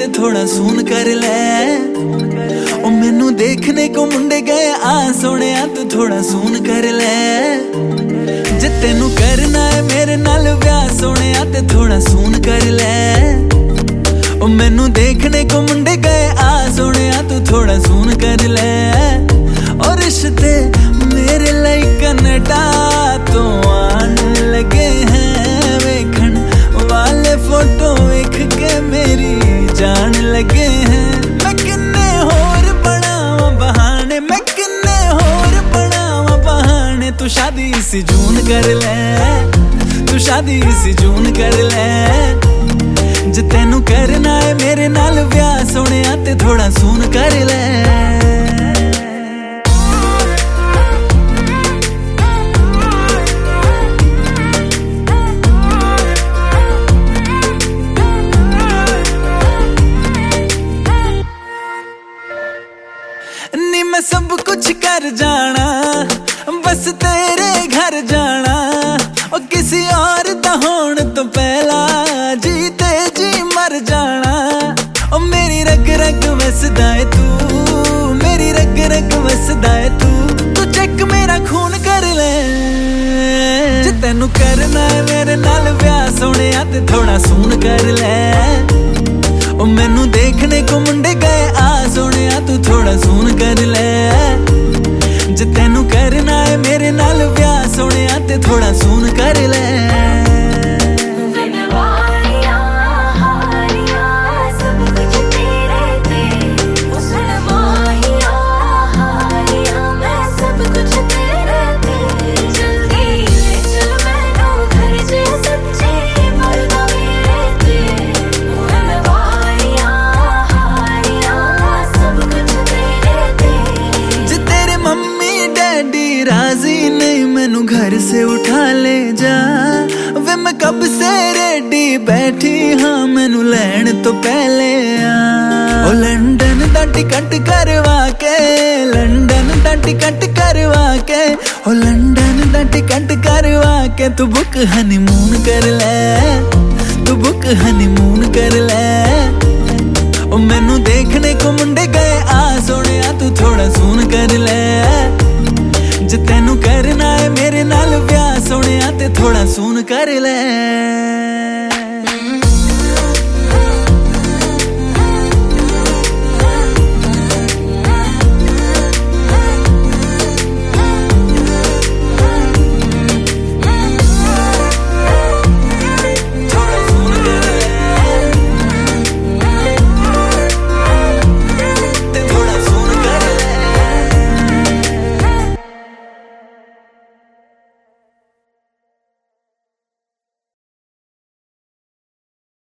ते थोड़ा सून कर ले। ओ मैनू देखने को मुंडे गए आ सोनिया तू थोड़ा सून कर ले। जे तेनू करना है मेरे नाल ब्याह सोनिया ते थोड़ा सून कर ले। ओ मैनू देखने को मुंडे गए आ सोनिया तू थोड़ा सून कर ले। और रिश्ते मेरे लिए कनाडा तो आन लगे हैं, वेखन वाले फोटो वेख के मेरी जान लगे हैं। मैं किन्ने होर बनावा बहाने, मैं किन्ने होर बनावा बहाने। तू शादी इसी जून कर ले, तू शादी इसी जून कर ले। जे तेनू करना है मेरे नाल ब्याह सोनिया ते थोड़ा सून कर ले। नी मैं सब कुछ कर जाना, बस तेरे घर जाना। और किसी और दा होण तो पहला जीते जी मर जाना। और मेरी रग रग वसदा है तू, मेरी रग रग वसदा है तू। तू चेक मेरा खून कर ले। जे तेनू करना है मेरे नाल ब्याह सोनिया ते थोड़ा सून कर ले। ओ मैनू देखने को मुंडे गए आ सोनिया तू थोड़ा सून कर ले। जे तेनू करना है मेरे नाल ब्याह सोनिया ते थोड़ा सून कर ले। राजी नहीं मैनू घर से उठा ले जा, वे मैं कब से रेडी बैठी हाँ मैनू लैन तो पहले आ। ओ लंदन दा टिकट करवा के, लंदन दा टिकट करवा के। ओ लंदन दा टिकट करवा के। तू बुक हनीमून कर ले, तू बुक हनीमून कर ले। ओ मैनू देखने को मुंडे गए आ सोनिया तू थोड़ा सून कर ले। जे तेनू करना है मेरे नाल ब्याह सोनिया ते थोड़ा सून कर ले।